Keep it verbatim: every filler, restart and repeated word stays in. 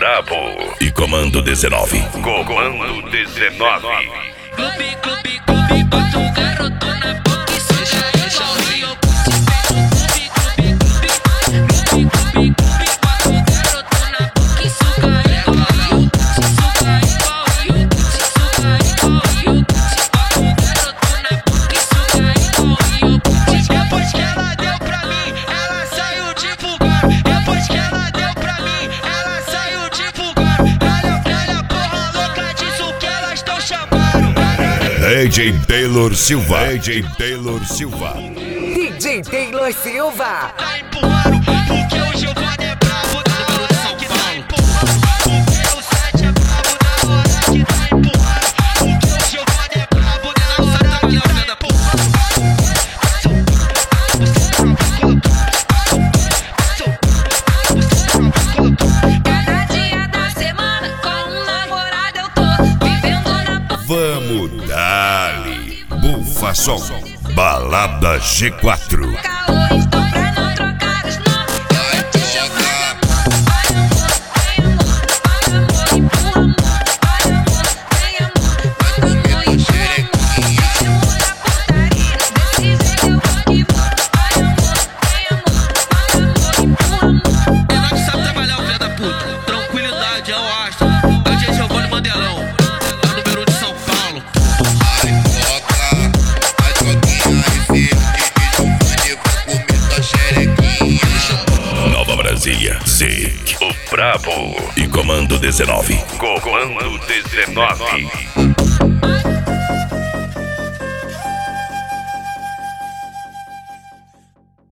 Brabo e Comando dezenove. Comando dezenove. Clube, clube, clube, bota o garoto na boca e suja igual eu. Clube, clube, clube, clube, clube, clube, bota o garoto na boca e suga igual eu. Se suga igual eu, se suga igual eu. Se bota o garoto na boca e suga igual eu. Depois que ela deu pra mim, ela saiu divulgando. Depois que ela deu pra mim, ela saiu divulgando. Olha, olha, porra louca, diz o que elas estão chamando. D J Taylor Silva. D J Taylor Silva. D J Taylor Silva. Tá empurrando, porque o Giovanni é bravo na hora que tá empurrando. Porque o sete é bravo na hora que tá empurrando. Porque o Giovanni é bravo na hora que tá empurrando. Cada dia da semana com um namorado eu tô vivendo na porra. Vamos dali. Bufa som. Balada G quatro. Caô, então pra não trocar os nomes, eu vou te chamar de amor. Vai amor, vai amor, vai amor, e por amor. Vai amor, vai amor, vai amor, e por amor. Esse amor da putaria, desse jeito eu vou que vou. Vai amor, vai amor, vai amor, e por amor. Menor que sabe trabalhar o filho da puta. Tranquilidade, eu acho. É o Giovanni Mandelão. É o número um de São Paulo. Ai, foca, vai troquinha esse Giovanni vai comer tua xerequinha. Nova Brasília. Zic. O Brabo e Comando dezenove. Comando dezenove.